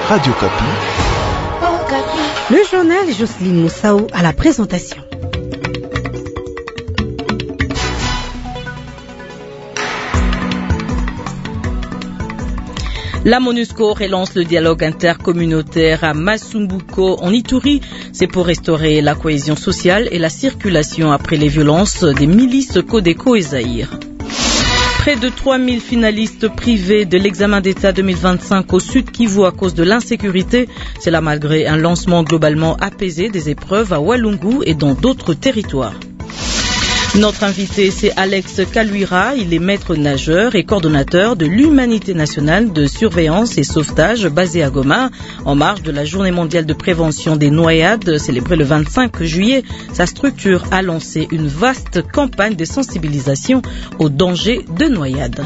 Radio Kapi. Le journal Jocelyne Moussaou à la présentation. La MONUSCO relance le dialogue intercommunautaire à Masumbuko en Ituri. C'est pour restaurer la cohésion sociale et la circulation après les violences des milices Codeco et Zaïre. Près de 3000 finalistes privés de l'examen d'État 2025 au Sud Kivu à cause de l'insécurité. C'est là malgré un lancement globalement apaisé des épreuves à Walungu et dans d'autres territoires. Notre invité, c'est Alex Kaluira. Il est maître nageur et coordonnateur de l'Humanité nationale de surveillance et sauvetage basée à Goma. En marge de la Journée mondiale de prévention des noyades, célébrée le 25 juillet, sa structure a lancé une vaste campagne de sensibilisation aux dangers de noyade.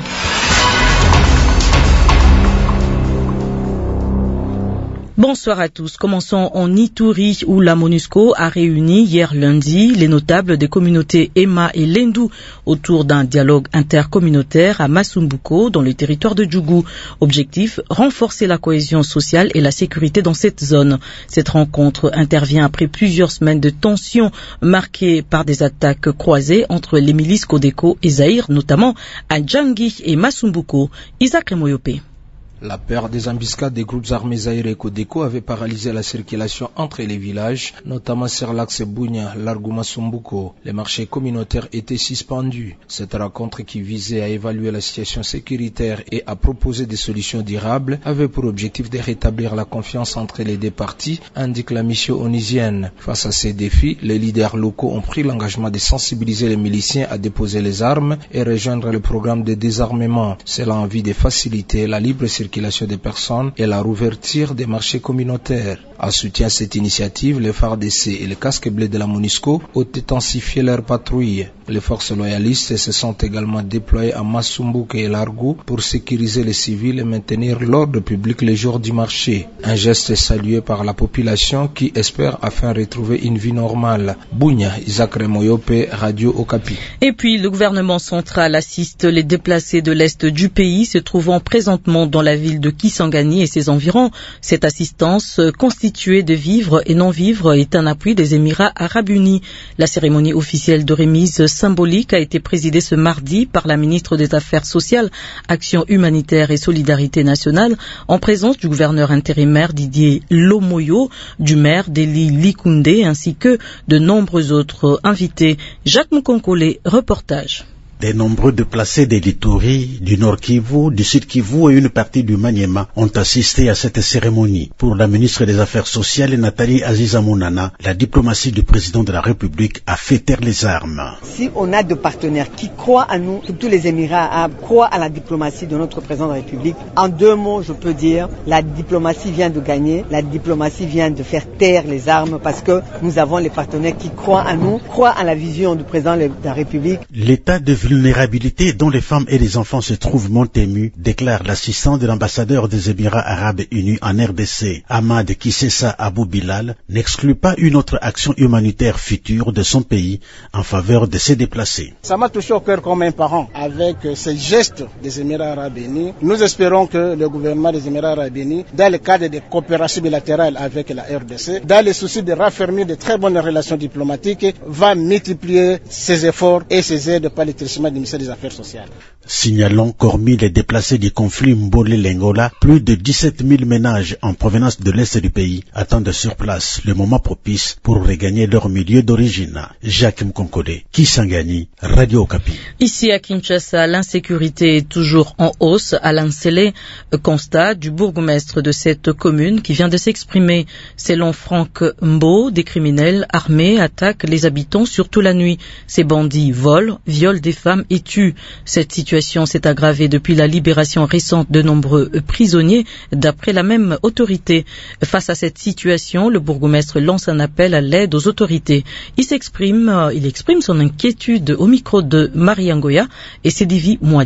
Bonsoir à tous. Commençons en Ituri où la MONUSCO a réuni hier lundi les notables des communautés Ema et Lendu autour d'un dialogue intercommunautaire à Masumbuko dans le territoire de Djougou. Objectif, renforcer la cohésion sociale et la sécurité dans cette zone. Cette rencontre intervient après plusieurs semaines de tensions marquées par des attaques croisées entre les milices Codeco et Zaïre, notamment à Djangi et Masumbuko. Isaac Remoyope. La peur des embuscades des groupes armés Zaïre et Codeco avait paralysé la circulation entre les villages, notamment sur l'axe Bunya, Larguma Sumbuko. Les marchés communautaires étaient suspendus. Cette rencontre qui visait à évaluer la situation sécuritaire et à proposer des solutions durables avait pour objectif de rétablir la confiance entre les deux parties, indique la mission onusienne. Face à ces défis, les leaders locaux ont pris l'engagement de sensibiliser les miliciens à déposer les armes et rejoindre le programme de désarmement. Cela en vue de faciliter la libre circulation des personnes et la rouverture des marchés communautaires. En soutien à cette initiative, les FARDC et les casques bleus de la MONUSCO ont intensifié leur patrouille. Les forces loyalistes se sont également déployées à Masumbuko et Largu pour sécuriser les civils et maintenir l'ordre public les jours du marché. Un geste salué par la population qui espère afin retrouver une vie normale. Bunya, Isaac Remoyope, Radio Okapi. Et puis, le gouvernement central assiste les déplacés de l'Est du pays se trouvant présentement dans la ville de Kisangani et ses environs. Cette assistance constituée de vivres et non-vivres est un appui des Émirats arabes unis. La cérémonie officielle de remise symbolique a été présidée ce mardi par la ministre des Affaires sociales, Action humanitaire et solidarité nationale, en présence du gouverneur intérimaire Didier Lomoyo, du maire d'Eli Likunde ainsi que de nombreux autres invités. Jacques Moukonkole, reportage. Des nombreux déplacés de l'Ituri, du Nord Kivu, du Sud Kivu et une partie du Maniema ont assisté à cette cérémonie. Pour la ministre des Affaires sociales, Nathalie Aziza Mounana, la diplomatie du président de la République a fait taire les armes. Si on a des partenaires qui croient à nous, tous les Émirats arabes croient à la diplomatie de notre président de la République, en deux mots, je peux dire, la diplomatie vient de gagner, la diplomatie vient de faire taire les armes parce que nous avons les partenaires qui croient à nous, croient à la vision du président de la République. L'état de vulnérabilité dont les femmes et les enfants se trouvent Montému, déclare l'assistant de l'ambassadeur des Émirats arabes unis en RDC, Ahmad Kissessa Abou Bilal, n'exclut pas une autre action humanitaire future de son pays en faveur de ses déplacés. Ça m'a touché au cœur comme un parent avec ces gestes des Émirats arabes unis. Nous espérons que le gouvernement des Émirats arabes unis, dans le cadre des coopérations bilatérales avec la RDC, dans le souci de raffermir de très bonnes relations diplomatiques, va multiplier ses efforts et ses aides par les du ministère des Affaires sociales. Signalons qu'hormis les déplacés du conflit Mbolé-Lengola, plus de 17 000 ménages en provenance de l'Est du pays attendent sur place le moment propice pour regagner leur milieu d'origine. Jacques Mkonkole, Kisangani, Radio Okapi. Ici à Kinshasa, l'insécurité est toujours en hausse. Alain Sélé, constat du bourgmestre de cette commune qui vient de s'exprimer. Selon Franck Mbo, des criminels armés attaquent les habitants surtout la nuit. Ces bandits volent, violent des femmes et tuent. Cette situation s'est aggravée depuis la libération récente de nombreux prisonniers, d'après la même autorité. Face à cette situation, le bourgmestre lance un appel à l'aide aux autorités. Il exprime son inquiétude au micro de Marie Ngoya et Sédivi Mouadi.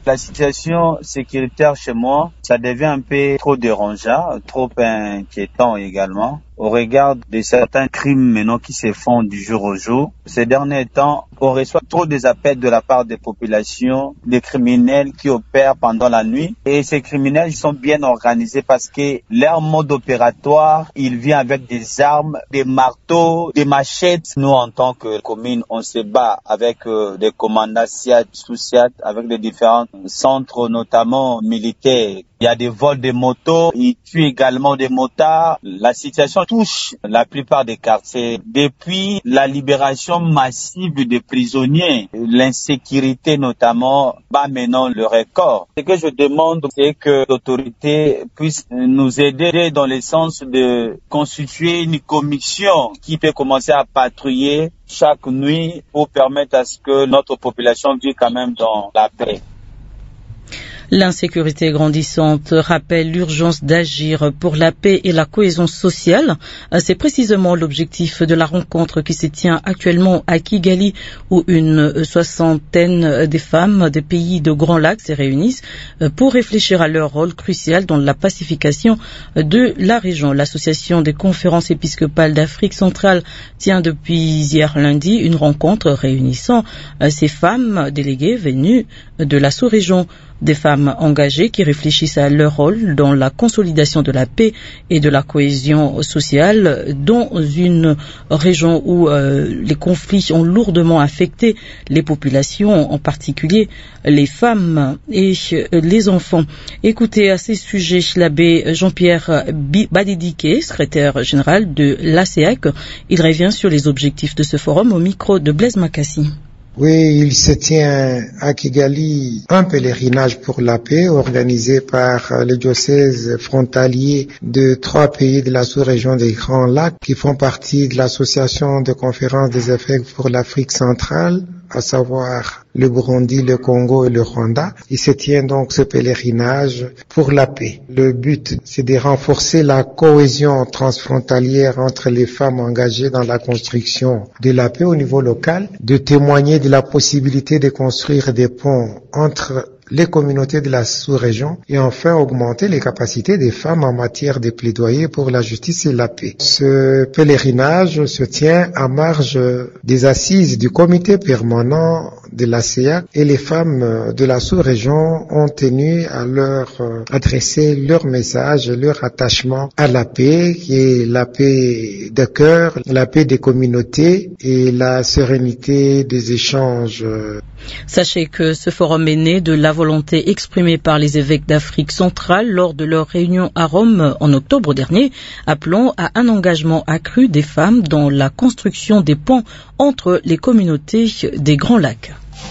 La situation sécuritaire chez moi, ça devient un peu trop dérangeant, trop inquiétant également. Au regard de certains crimes maintenant qui se font du jour au jour, ces derniers temps, on reçoit trop des appels de la part des populations, des criminels qui opèrent pendant la nuit. Et ces criminels sont bien organisés parce que leur mode opératoire, il vient avec des armes, des marteaux, des machettes. Nous, en tant que commune, on se bat avec des commandants SIAT, sous-SIAT, avec les différents centres, notamment militaires. Il y a des vols de motos, ils tuent également des motards. La situation touche la plupart des quartiers. Depuis la libération massive des prisonniers, l'insécurité notamment bat maintenant le record. Ce que je demande, c'est que l'autorité puisse nous aider dans le sens de constituer une commission qui peut commencer à patrouiller chaque nuit pour permettre à ce que notre population vive quand même dans la paix. L'insécurité grandissante rappelle l'urgence d'agir pour la paix et la cohésion sociale. C'est précisément l'objectif de la rencontre qui se tient actuellement à Kigali, où une soixantaine des femmes des pays de Grand Lac se réunissent pour réfléchir à leur rôle crucial dans la pacification de la région. L'Association des conférences épiscopales d'Afrique centrale tient depuis hier lundi une rencontre réunissant ces femmes déléguées venues de la sous-région. Des femmes engagées qui réfléchissent à leur rôle dans la consolidation de la paix et de la cohésion sociale dans une région où les conflits ont lourdement affecté les populations, en particulier les femmes et les enfants. Écoutez à ces sujets l'abbé Jean-Pierre Badidike, secrétaire général de l'ACEAC. Il revient sur les objectifs de ce forum au micro de Blaise Makassi. Oui, il se tient à Kigali un pèlerinage pour la paix organisé par les diocèses frontaliers de 3 pays de la sous-région des Grands Lacs qui font partie de l'association de conférences des évêques pour l'Afrique centrale, à savoir le Burundi, le Congo et le Rwanda. Il se tient donc ce pèlerinage pour la paix. Le but, c'est de renforcer la cohésion transfrontalière entre les femmes engagées dans la construction de la paix au niveau local, de témoigner de la possibilité de construire des ponts entre les communautés de la sous-région et enfin augmenter les capacités des femmes en matière de plaidoyer pour la justice et la paix. Ce pèlerinage se tient à marge des assises du comité permanent de la CEAC et les femmes de la sous-région ont tenu à leur adresser leur message, leur attachement à la paix, qui est la paix de cœur, la paix des communautés et la sérénité des échanges. Sachez que ce forum est né de la volonté exprimée par les évêques d'Afrique centrale lors de leur réunion à Rome en octobre dernier, appelant à un engagement accru des femmes dans la construction des ponts entre les communautés des Grands Lacs.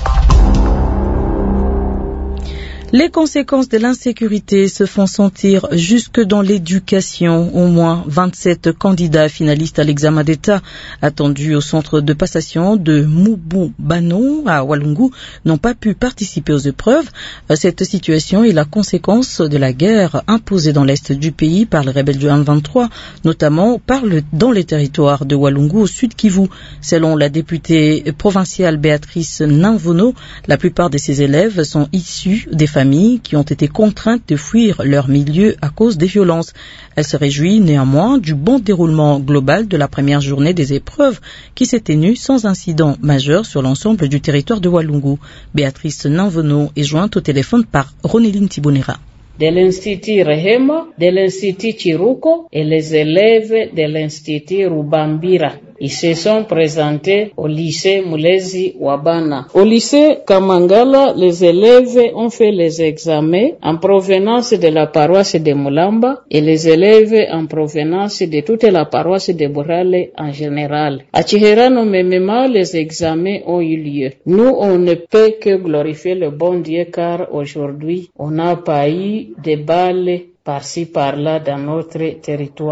Les conséquences de l'insécurité se font sentir jusque dans l'éducation. Au moins 27 candidats finalistes à l'examen d'État attendus au centre de passation de Mubumbano à Walungu n'ont pas pu participer aux épreuves. Cette situation est la conséquence de la guerre imposée dans l'est du pays par les rebelles du M23, notamment dans les territoires de Walungu au sud Kivu. Selon la députée provinciale Béatrice Namvono, la plupart de ces élèves sont issus des familles qui ont été contraintes de fuir leur milieu à cause des violences. Elle se réjouit néanmoins du bon déroulement global de la première journée des épreuves qui s'est tenue sans incident majeur sur l'ensemble du territoire de Walungu. Béatrice Namvono est jointe au téléphone par Ronéline Tibonera. De l'Institut Rehema, de l'Institut Chiruko et les élèves de l'Institut Rubambira. Ils se sont présentés au lycée Mulezi Wabana. Au lycée Kamangala, les élèves ont fait les examens en provenance de la paroisse de Mulamba et les élèves en provenance de toute la paroisse de Burale en général. À Chiherano Memema, les examens ont eu lieu. Nous, on ne peut que glorifier le bon Dieu car aujourd'hui, on n'a pas eu de balles par-ci par-là dans notre territoire.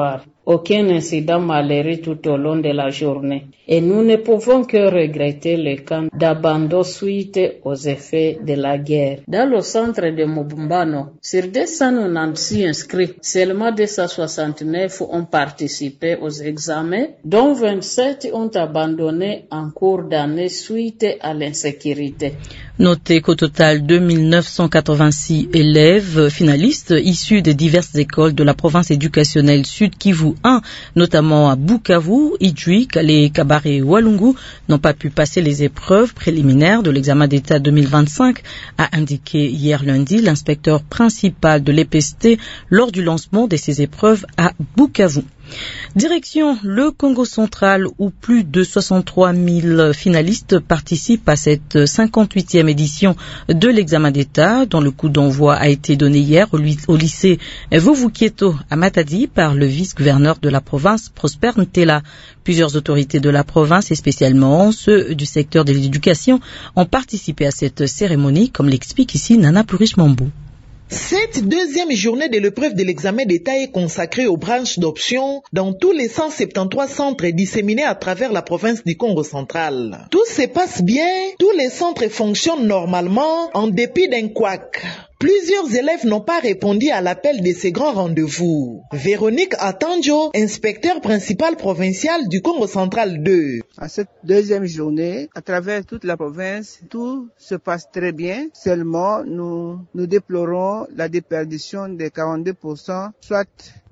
aucun incident malheureux tout au long de la journée. Et nous ne pouvons que regretter le cas d'abandon suite aux effets de la guerre. Dans le centre de Mubumbano, sur 296 inscrits, seulement 269 ont participé aux examens, dont 27 ont abandonné en cours d'année suite à l'insécurité. Notez qu'au total, 2986 élèves finalistes issus des diverses écoles de la province éducationnelle Sud Kivu 1, notamment à Bukavu, Idjwi, Kale, Kabare et Walungu, n'ont pas pu passer les épreuves préliminaires de l'examen d'État 2025, a indiqué hier lundi l'inspecteur principal de l'EPST lors du lancement de ces épreuves à Bukavu. Direction le Congo central où plus de 63 000 finalistes participent à cette 58e édition de l'examen d'État dont le coup d'envoi a été donné hier au lycée Vuvukieto à Matadi par le vice-gouverneur de la province Prosper Ntela. Plusieurs autorités de la province et spécialement ceux du secteur de l'éducation ont participé à cette cérémonie comme l'explique ici Nana Plurish-Mambou. Cette deuxième journée de l'épreuve de l'examen d'État est consacrée aux branches d'options dans tous les 173 centres disséminés à travers la province du Congo central. Tout se passe bien, tous les centres fonctionnent normalement en dépit d'un couac. Plusieurs élèves n'ont pas répondu à l'appel de ces grands rendez-vous. Véronique Atanjo, inspecteur principal provincial du Congo central 2. À cette deuxième journée, à travers toute la province, tout se passe très bien. Seulement, nous déplorons la déperdition de 42%, soit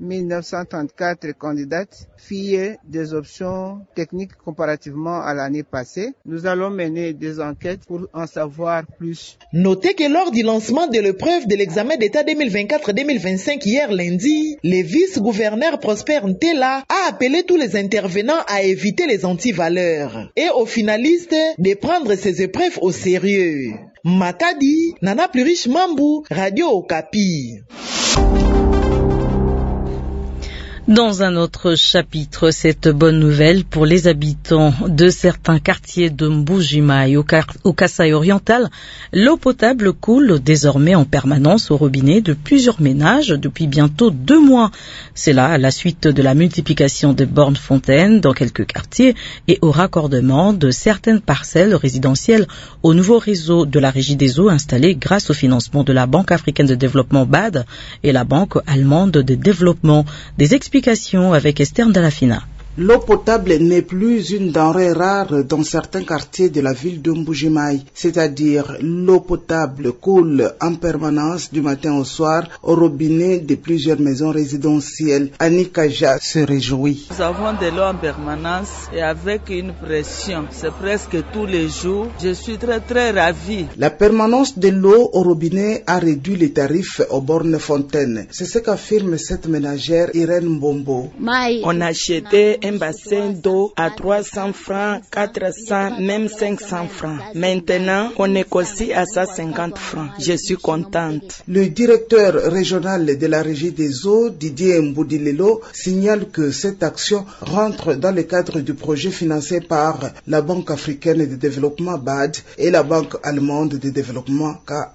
1934 candidates, filles des options techniques comparativement à l'année passée. Nous allons mener des enquêtes pour en savoir plus. Notez que lors du lancement de l'épreuve de l'examen d'État 2024-2025 hier lundi, le vice-gouverneur Prosper Ntela a appelé tous les intervenants à éviter les antivaleurs et aux finalistes de prendre ces épreuves au sérieux. Matadi, Nana Plurish-Mambou, Radio Okapi. Dans un autre chapitre, cette bonne nouvelle pour les habitants de certains quartiers de Mbujimai au Kasaï oriental, l'eau potable coule désormais en permanence au robinet de plusieurs ménages depuis bientôt 2 mois. C'est là à la suite de la multiplication des bornes fontaines dans quelques quartiers et au raccordement de certaines parcelles résidentielles au nouveau réseau de la Régie des eaux installé grâce au financement de la Banque africaine de développement BAD et la Banque allemande de développement. Des explications avec Esther Ndalafina. L'eau potable n'est plus une denrée rare dans certains quartiers de la ville de Mbujimai, c'est-à-dire l'eau potable coule en permanence du matin au soir au robinet de plusieurs maisons résidentielles. Annie Kaja se réjouit. Nous avons de l'eau en permanence et avec une pression, c'est presque tous les jours. Je suis très ravie. La permanence de l'eau au robinet a réduit les tarifs aux bornes fontaines. C'est ce qu'affirme cette ménagère Irène Mbombo. On a acheté un bassin d'eau à 300 francs, 400, même 500 francs. Maintenant, on négocie à 150 francs. Je suis contente. Le directeur régional de la Régie des eaux, Didier Mboudilelo, signale que cette action rentre dans le cadre du projet financé par la Banque africaine de développement BAD et la Banque allemande de développement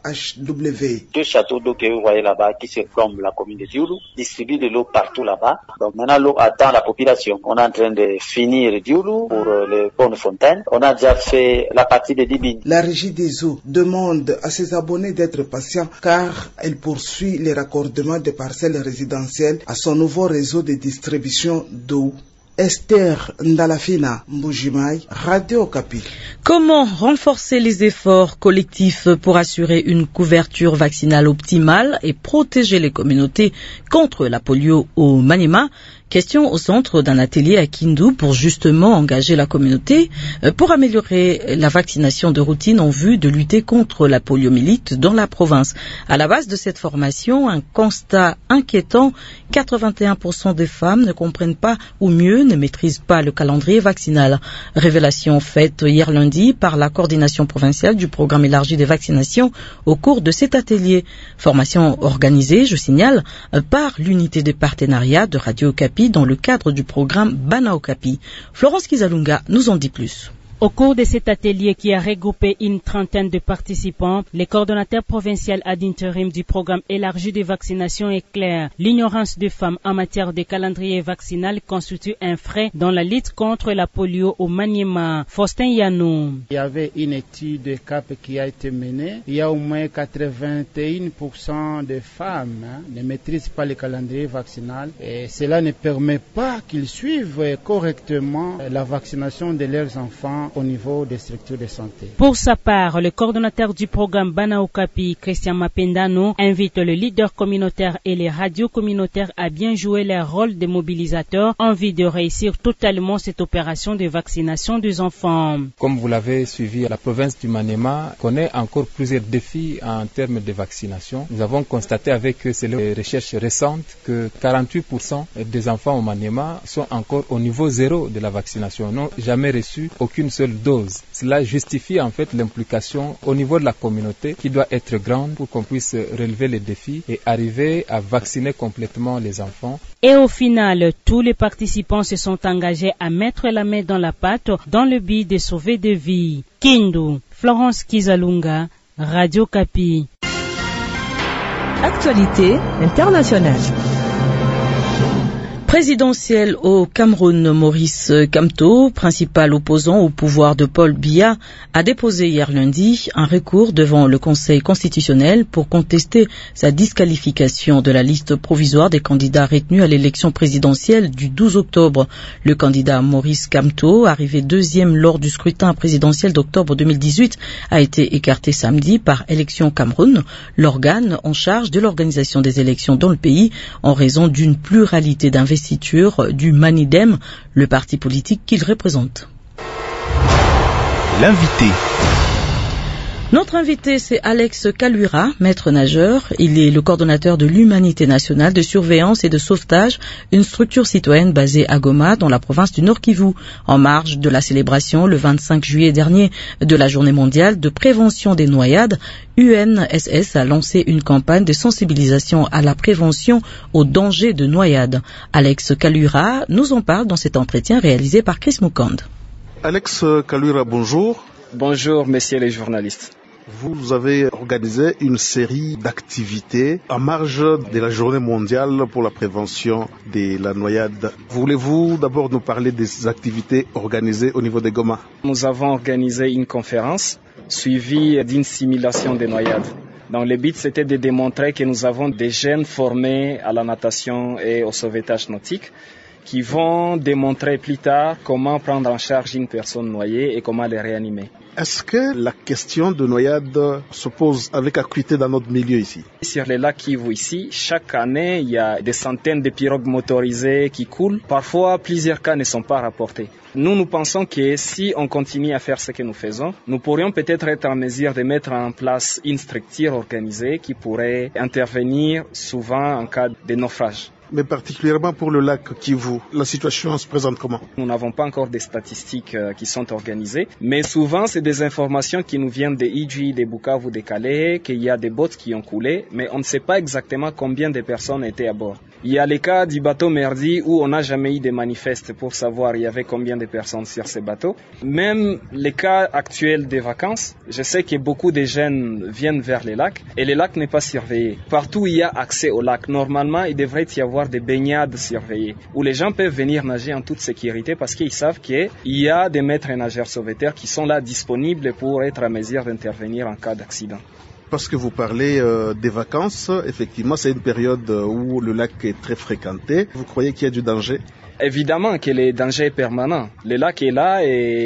KHW. 2 châteaux d'eau que vous voyez là-bas qui se forment la commune de Dioulou distribuent de l'eau partout là-bas. Donc maintenant l'eau attend la population. On est en train de finir Dioulou pour les bonnes fontaines. On a déjà fait la partie de Dibine. La Régie des eaux demande à ses abonnés d'être patients car elle poursuit les raccordements des parcelles résidentielles à son nouveau réseau de distribution d'eau. Esther Ndalafina, Mbujimai, Radio Okapi. Comment renforcer les efforts collectifs pour assurer une couverture vaccinale optimale et protéger les communautés contre la polio au Maniema? Question au centre d'un atelier à Kindu pour justement engager la communauté pour améliorer la vaccination de routine en vue de lutter contre la poliomyélite dans la province. À la base de cette formation, un constat inquiétant, 81% des femmes ne comprennent pas ou mieux ne maîtrisent pas le calendrier vaccinal. Révélation faite hier lundi par la coordination provinciale du programme élargi des vaccinations au cours de cet atelier. Formation organisée, je signale, par l'unité de partenariat de Radio Okapi dans le cadre du programme Bana Okapi. Florence Kizalunga nous en dit plus. Au cours de cet atelier qui a regroupé une trentaine de participants, le coordonnateur provincial ad interim du programme élargi de vaccination est clair. L'ignorance des femmes en matière de calendrier vaccinal constitue un frein dans la lutte contre la polio au Maniema. Faustin Yanou. Il y avait une étude de CAP qui a été menée. Il y a au moins 81% de femmes ne maîtrisent pas le calendrier vaccinal et cela ne permet pas qu'ils suivent correctement la vaccination de leurs enfants au niveau des structures de santé. Pour sa part, le coordonnateur du programme Bana Okapi, Christian Mapendano, invite le leader communautaire et les radios communautaires à bien jouer leur rôle de mobilisateurs en vue de réussir totalement cette opération de vaccination des enfants. Comme vous l'avez suivi, la province du Maniema connaît encore plusieurs défis en termes de vaccination. Nous avons constaté avec les recherches récentes que 48% des enfants au Maniema sont encore au niveau zéro de la vaccination, n'ont jamais reçu aucune seule dose. Cela justifie en fait l'implication au niveau de la communauté qui doit être grande pour qu'on puisse relever les défis et arriver à vacciner complètement les enfants. Et au final, tous les participants se sont engagés à mettre la main dans la pâte dans le but de sauver des vies. Kindu, Florence Kizalunga, Radio Kapi. Actualité internationale. Présidentiel au Cameroun, Maurice Kamto, principal opposant au pouvoir de Paul Biya, a déposé hier lundi un recours devant le Conseil constitutionnel pour contester sa disqualification de la liste provisoire des candidats retenus à l'élection présidentielle du 12 octobre. Le candidat Maurice Kamto, arrivé deuxième lors du scrutin présidentiel d'octobre 2018, a été écarté samedi par Élections Cameroun, l'organe en charge de l'organisation des élections dans le pays, en raison d'une pluralité d'investiture du Manidem, le parti politique qu'il représente. L'invité. Notre invité, c'est Alex Kaluira, maître nageur. Il est le coordonnateur de l'Humanité nationale de surveillance et de sauvetage, une structure citoyenne basée à Goma, dans la province du Nord Kivu. En marge de la célébration, le 25 juillet dernier, de la Journée mondiale de prévention des noyades, UNSS a lancé une campagne de sensibilisation à la prévention aux dangers de noyade. Alex Kaluira nous en parle dans cet entretien réalisé par Chris Mukand. Alex Kaluira, bonjour. Bonjour, messieurs les journalistes. Vous avez organisé une série d'activités en marge de la Journée mondiale pour la prévention de la noyade. Voulez-vous d'abord nous parler des activités organisées au niveau de Goma? Nous avons organisé une conférence suivie d'une simulation des noyades. Donc le but, c'était de démontrer que nous avons des jeunes formés à la natation et au sauvetage nautique qui vont démontrer plus tard comment prendre en charge une personne noyée et comment les réanimer. Est-ce que la question de noyade se pose avec acuité dans notre milieu ici? Sur les lacs Kivu ici, chaque année, il y a des centaines de pirogues motorisées qui coulent. Parfois, plusieurs cas ne sont pas rapportés. Nous pensons que si on continue à faire ce que nous faisons, nous pourrions peut-être être en mesure de mettre en place une structure organisée qui pourrait intervenir souvent en cas de naufrage. Mais particulièrement pour le lac Kivu, la situation se présente comment? Nous n'avons pas encore des statistiques qui sont organisées, mais souvent c'est des informations qui nous viennent de Ijwi, de Bukavu, de Calais, qu'il y a des bottes qui ont coulé, mais on ne sait pas exactement combien de personnes étaient à bord. Il y a les cas du bateau Merdi où on n'a jamais eu de manifeste pour savoir il y avait combien de personnes sur ces bateaux. Même les cas actuels des vacances, je sais que beaucoup de jeunes viennent vers les lacs et le lac n'est pas surveillé. Partout où il y a accès au lac, normalement il devrait y avoir des baignades surveillées où les gens peuvent venir nager en toute sécurité parce qu'ils savent qu'il y a des maîtres nageurs sauveteurs qui sont là disponibles pour être à mesure d'intervenir en cas d'accident. Parce que vous parlez des vacances, effectivement c'est une période où le lac est très fréquenté. Vous croyez qu'il y a du danger? Évidemment que le danger est permanent. Le lac est là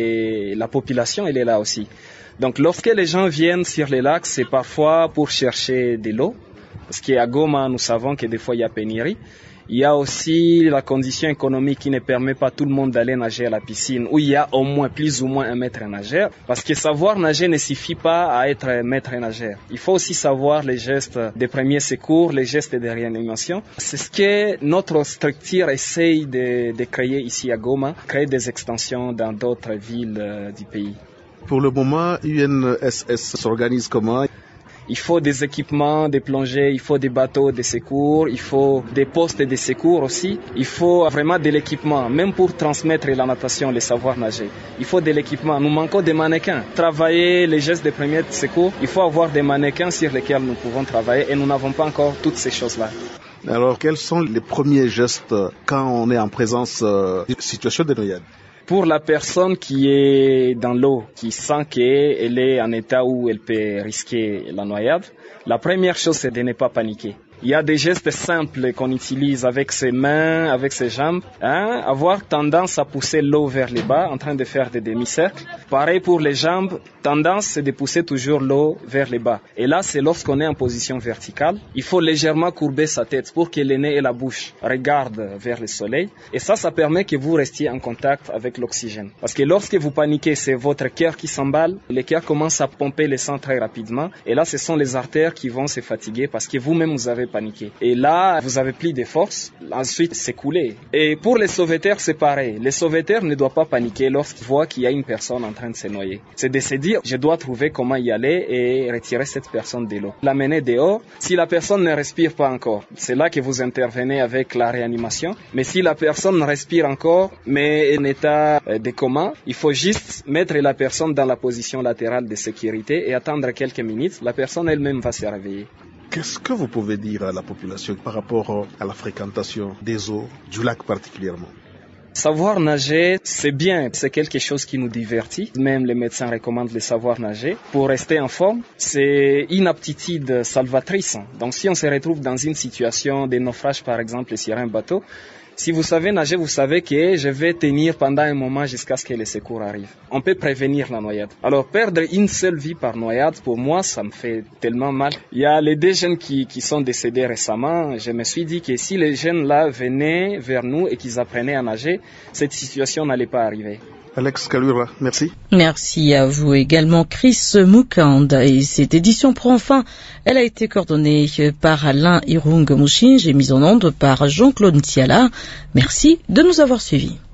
et la population elle est là aussi. Donc lorsque les gens viennent sur les lacs, c'est parfois pour chercher de l'eau. Parce qu'à Goma, nous savons que des fois il y a pénurie. Il y a aussi la condition économique qui ne permet pas tout le monde d'aller nager à la piscine, où il y a au moins plus ou moins un maître nageur. Parce que savoir nager ne suffit pas à être maître nageur. Il faut aussi savoir les gestes de premiers secours, les gestes de réanimation. C'est ce que notre structure essaye de créer ici à Goma, créer des extensions dans d'autres villes du pays. Pour le moment, UNSS s'organise comment? Il faut des équipements, des plongées, il faut des bateaux de secours, il faut des postes de secours aussi. Il faut vraiment de l'équipement, même pour transmettre la natation, le savoir nager. Il faut de l'équipement. Nous manquons des mannequins. Travailler les gestes de premiers secours, il faut avoir des mannequins sur lesquels nous pouvons travailler et nous n'avons pas encore toutes ces choses-là. Alors, quels sont les premiers gestes quand on est en présence d'une situation de noyade? Pour la personne qui est dans l'eau, qui sent qu'elle est en état où elle peut risquer la noyade, la première chose, c'est de ne pas paniquer. Il y a des gestes simples qu'on utilise avec ses mains, avec ses jambes. Avoir tendance à pousser l'eau vers le bas, en train de faire des demi-cercles. Pareil pour les jambes, tendance c'est de pousser toujours l'eau vers le bas. Et là, c'est lorsqu'on est en position verticale. Il faut légèrement courber sa tête pour que le nez et la bouche regardent vers le soleil. Et ça permet que vous restiez en contact avec l'oxygène. Parce que lorsque vous paniquez, c'est votre cœur qui s'emballe. Le cœur commence à pomper le sang très rapidement. Et là, ce sont les artères qui vont se fatiguer parce que vous-même, vous avez paniqué. Et là, vous avez plus de force. Ensuite, c'est coulé. Et pour les sauveteurs, c'est pareil. Les sauveteurs ne doivent pas paniquer lorsqu'ils voient qu'il y a une personne en train de se noyer. C'est de se dire, je dois trouver comment y aller et retirer cette personne de l'eau. L'amener dehors. Si la personne ne respire pas encore, c'est là que vous intervenez avec la réanimation. Mais si la personne respire encore, mais en état de coma, il faut juste mettre la personne dans la position latérale de sécurité et attendre quelques minutes. La personne elle-même va se réveiller. Qu'est-ce que vous pouvez dire à la population par rapport à la fréquentation des eaux, du lac particulièrement? Savoir nager, c'est bien, c'est quelque chose qui nous divertit. Même les médecins recommandent le savoir nager. Pour rester en forme, c'est une aptitude salvatrice. Donc si on se retrouve dans une situation de naufrage, par exemple, sur un bateau, si vous savez nager, vous savez que je vais tenir pendant un moment jusqu'à ce que les secours arrivent. On peut prévenir la noyade. Alors perdre une seule vie par noyade, pour moi, ça me fait tellement mal. Il y a les deux jeunes qui sont décédés récemment. Je me suis dit que si les jeunes-là venaient vers nous et qu'ils apprenaient à nager, cette situation n'allait pas arriver. Alex Kalura, merci. Merci à vous également, Chris Mukanda. Et cette édition prend fin. Elle a été coordonnée par Alain Irung Mouchin et mise en onde par Jean-Claude Ntiala. Merci de nous avoir suivis.